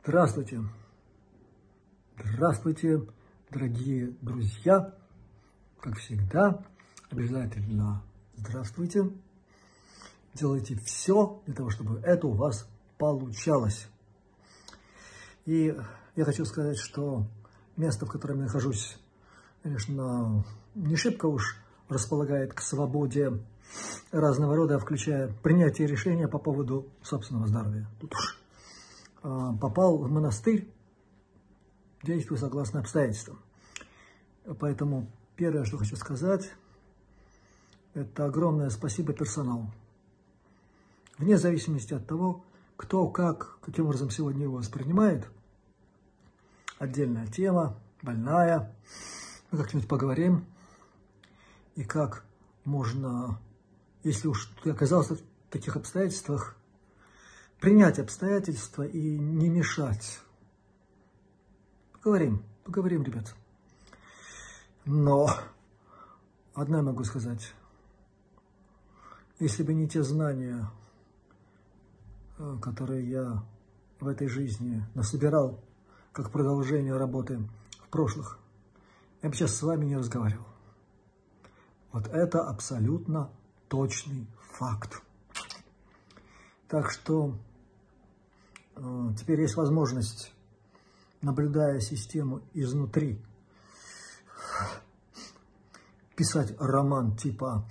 Здравствуйте! Здравствуйте, дорогие друзья! Как всегда, обязательно здравствуйте! Делайте все для того, чтобы это у вас получалось. И я хочу сказать, что место, в котором я нахожусь, конечно, не шибко уж располагает к свободе разного рода, включая принятие решения по поводу собственного здоровья. Тут уж попал в монастырь, действую согласно обстоятельствам. Поэтому первое, что хочу сказать, это огромное спасибо персоналу. Вне зависимости от того, кто, как, каким образом сегодня его воспринимает, отдельная тема, больная, мы как-нибудь поговорим, и как можно, если уж ты оказался в таких обстоятельствах, принять обстоятельства и не мешать. Поговорим, ребят. Но одно я могу сказать. Если бы не те знания, которые я в этой жизни насобирал, как продолжение работы в прошлых, я бы сейчас с вами не разговаривал. Вот это абсолютно точный факт. Так что теперь есть возможность, наблюдая систему изнутри, писать роман типа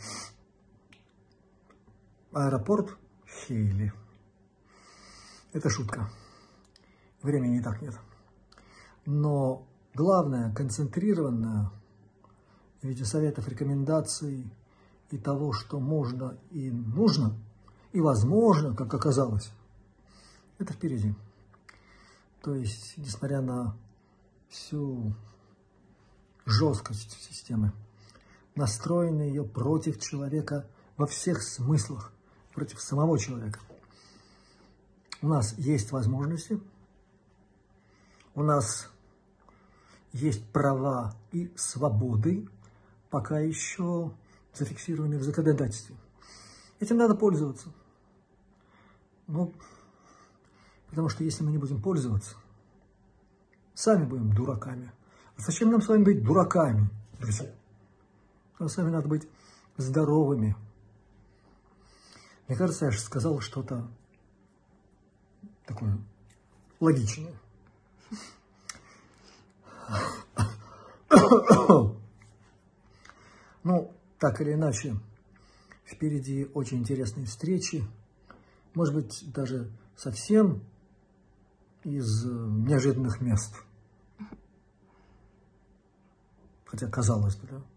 «Аэропорт Хейли». Это шутка. Времени и так нет. Но главное, концентрированное в виде советов, рекомендаций и того, что можно и нужно, и возможно, как оказалось, это впереди. То есть, несмотря на всю жесткость системы, настроены ее против человека во всех смыслах, против самого человека. У нас есть возможности, у нас есть права и свободы, пока еще зафиксированы в законодательстве. Этим надо пользоваться. Ну, потому что если мы не будем пользоваться, сами будем дураками. А зачем нам с вами быть дураками, друзья? Нам с вами надо быть здоровыми. Мне кажется, я же сказал что-то такое логичное. Ну, так или иначе, впереди очень интересные встречи. Может быть, даже совсем из неожиданных мест. Хотя, казалось бы, да.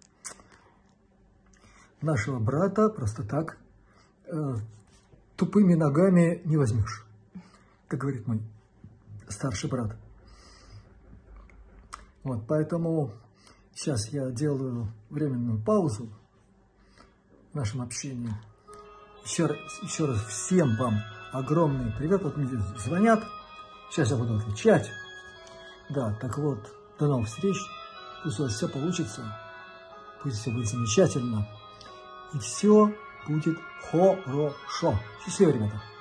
Нашего брата просто так тупыми ногами не возьмешь, как говорит мой старший брат. Вот, поэтому сейчас я делаю временную паузу в нашем общении. Еще раз всем вам огромный привет. Вот мне звонят. Сейчас я буду отвечать. Да, так вот, до новых встреч. Пусть у вас все получится. Пусть все будет замечательно. И все будет хорошо. Счастливо, ребята.